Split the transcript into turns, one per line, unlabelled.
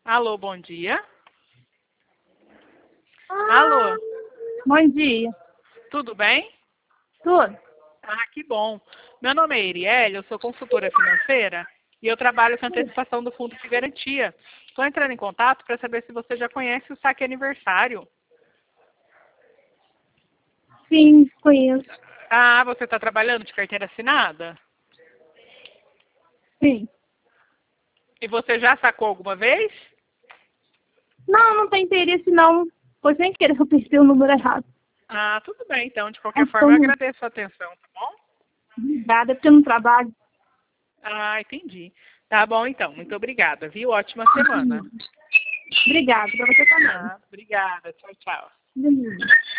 Alô, bom dia. Alô,
Bom dia.
tudo bem?
Tudo?
Ah, que bom. Meu nome é Erielle, eu sou consultora financeira e eu trabalho com antecipação do fundo de garantia. Estou entrando em contato para saber se você já conhece o saque aniversário.
Sim, conheço.
Ah, você está trabalhando de carteira assinada?
Sim.
E você já sacou alguma vez?
Não, não tem interesse não. Foi sem querer que eu apertei o número errado.
Ah, tudo bem, então. De qualquer forma, eu
Então,
agradeço a atenção, tá bom?
obrigada, porque eu não trabalho.
Ah, entendi. Tá bom, então. Muito obrigada, viu? Ótima semana.
Obrigada, pra você também.
Ah, obrigada. Tchau, tchau.
Beleza.